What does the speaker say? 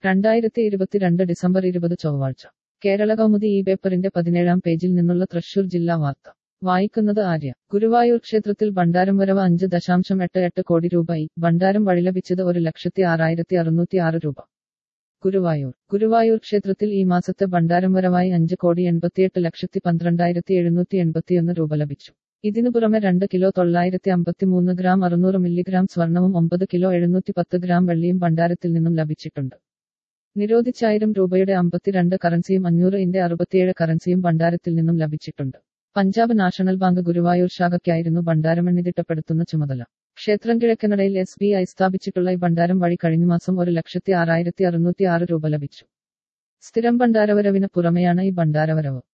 2022 December 20 ചൊവ്വാഴ്ച കേരള കൗമുദി ഈ പേപ്പറിന്റെ 17-ാം പേജിൽ നിന്നുള്ള തൃശൂർ ജില്ലാ വാർത്ത വായിക്കുന്നത് ആര്യ. ഗുരുവായൂർ ക്ഷേത്രത്തിൽ ഭണ്ഡാരം വരവ് 5.88 കോടി രൂപ. ഭണ്ഡാരം വഴി ലഭിച്ചത് 1,06,606 രൂപ. ഗുരുവായൂർ ക്ഷേത്രത്തിൽ ഈ മാസത്തെ ഭണ്ഡാരം വരവായി 5,88,12,781 രൂപ ലഭിച്ചു. ഇതിനു പുറമെ 2 കിലോ 953 ഗ്രാം 600 മില്ലിഗ്രാം സ്വർണവും 9 കിലോ 710 ഗ്രാം വെള്ളിയും ഭണ്ഡാരത്തിൽ നിന്നും ലഭിച്ചിട്ടുണ്ട്. നിരോധിച്ച 1000 രൂപയുടെ 52 കറൻസിയും 500-ന്റെ 67 കറൻസിയും ഭണ്ഡാരത്തിൽ നിന്നും ലഭിച്ചിട്ടുണ്ട്. പഞ്ചാബ് നാഷണൽ ബാങ്ക് ഗുരുവായൂർ ശാഖയ്ക്കായിരുന്നു ഭണ്ഡാരമെണ്ണിതിട്ടപ്പെടുത്തുന്ന ചുമതല. ക്ഷേത്രം കിഴക്കനടയിൽ SBI സ്ഥാപിച്ചിട്ടുള്ള ഈ ഭണ്ഡാരം വഴി കഴിഞ്ഞ മാസം 1,06,606 രൂപ ലഭിച്ചു. സ്ഥിരം ഭണ്ഡാരവരവിന് പുറമെയാണ് ഈ ഭണ്ഡാരവരവ്.